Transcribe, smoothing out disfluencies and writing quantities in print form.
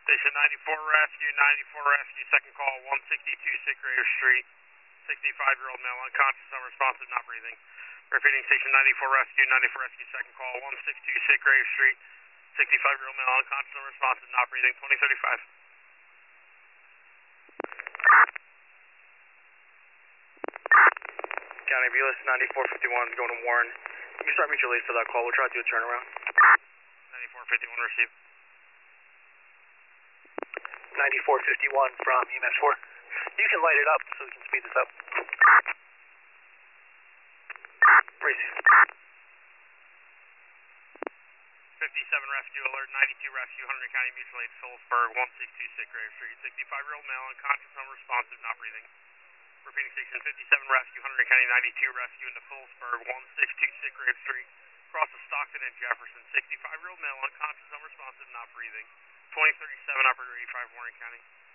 Station 94 Rescue, second call, 162 Seagrave Street. 65-year-old male, unconscious, unresponsive, not breathing. Repeating, Station 94 Rescue, second call, 162 Seagrave Street. 65-year-old male, unconscious, unresponsive, not breathing, 2035. County Vilas 9451 going to Warren. You can start mutual aid for that call. We'll try to do a turnaround. 9451 received. 9451 from EMS 4. You can light it up so we can speed this up. Receive. 57 rescue alert, 92 rescue, Hunter County Mutual Aid, Phillipsburg, 162 Seagrave Street. 65-year-old male, unconscious, unresponsive, not breathing. Repeating, Station 57 rescue, Hunter County 92 rescue into Phillipsburg, 162 Seagrave Street. Across of Stockton and Jefferson. 65-year-old male, unconscious, unresponsive, not breathing. 2037, operator 85, Warren County.